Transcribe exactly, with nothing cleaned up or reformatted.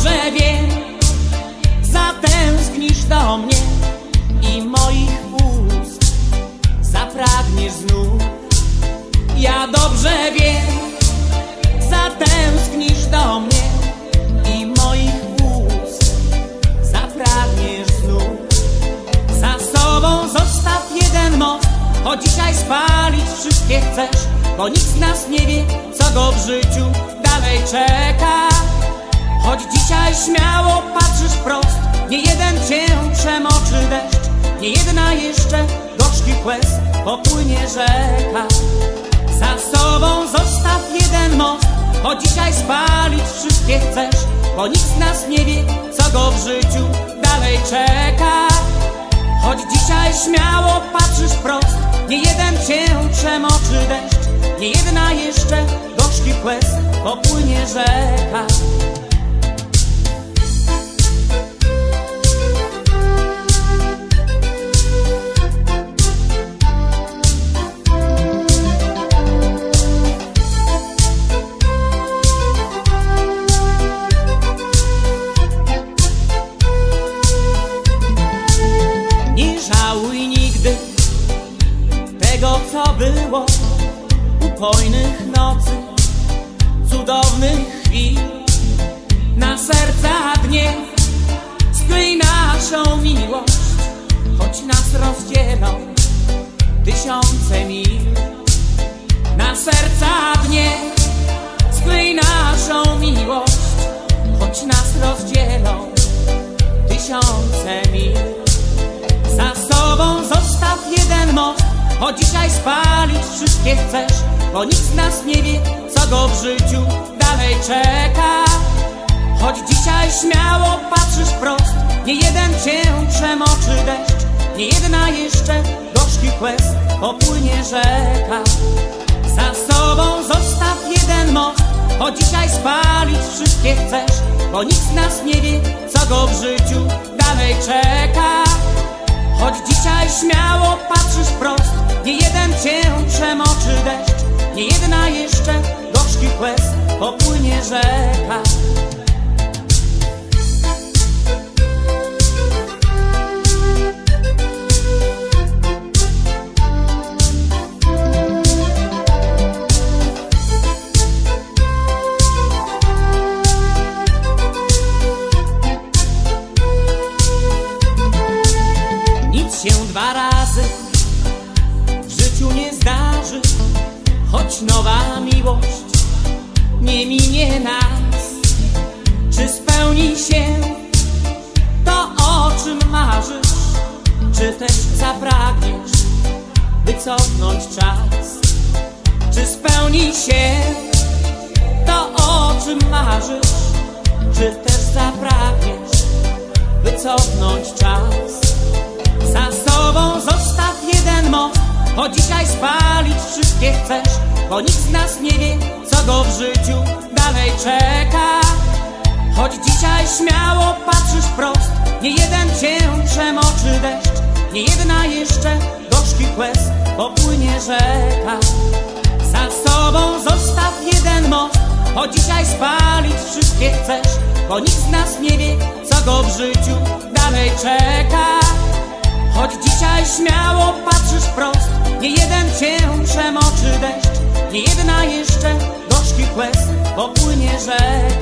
dobrze wiem, zatęsknisz do mnie i moich ust zapragniesz znów. Ja dobrze wiem, zatęsknisz do mnie i moich ust zapragniesz znów. Za sobą zostaw jeden most, choć dzisiaj spalić wszystkie chcesz, bo nikt z nas nie wie, co go w życiu dalej czeka. Choć dzisiaj śmiało patrzysz wprost, nie jeden cię przemoczy deszcz, nie jedna jeszcze gorzkich łez popłynie rzeka. Za sobą zostaw jeden most, choć dzisiaj spalić wszystkie chcesz, bo nikt z nas nie wie, co go w życiu dalej czeka. Choć dzisiaj śmiało patrzysz wprost, nie jeden cię przemoczy deszcz, nie jedna jeszcze gorzkich łez popłynie rzeka. Tego, co było, upojnych nocy, cudownych chwil. Na serca dnie skryj naszą miłość, choć nas rozdzielą tysiące mil. Na serca dnie skryj naszą miłość, choć nas rozdzielą tysiące mil. Za sobą zostaw jeden most, choć dzisiaj spalić wszystkie chcesz, bo nikt z nas nie wie, co go w życiu dalej czeka. Choć dzisiaj śmiało patrzysz wprost, nie jeden cię przemoczy deszcz, nie jedna jeszcze gorzkich łez popłynie rzeka. Za sobą zostaw jeden most, choć dzisiaj spalić wszystkie chcesz, bo nikt z nas nie wie, co go w życiu dalej czeka. Choć dzisiaj śmiało patrzysz wprost, nie jeden cię przemoczy deszcz, nie jedna jeszcze gorzkich łez popłynie rzeka. Nic się dwa razy w życiu nie zdarzy, choć nowa miłość nie minie nas. Czy spełni się to, o czym marzysz, czy też zapragniesz, by cofnąć czas? Czy spełni się to, o czym marzysz, czy też zapragniesz, by cofnąć czas? Za sobą zostaw jeden most, choć dzisiaj spalić wszystkie chcesz, bo nikt z nas nie wie, co go w życiu dalej czeka. Choć dzisiaj śmiało patrzysz wprost, nie jeden cię przemoczy deszcz, nie jedna jeszcze gorzkich łez popłynie rzeka. Za sobą zostaw jeden most, choć dzisiaj spalić wszystkie chcesz, bo nikt z nas nie wie, co go w życiu dalej czeka. Choć dzisiaj śmiało patrzysz wprost, nie jeden cię przemoczy deszcz, nie jedna jeszcze gorzkich łez popłynie rzeka.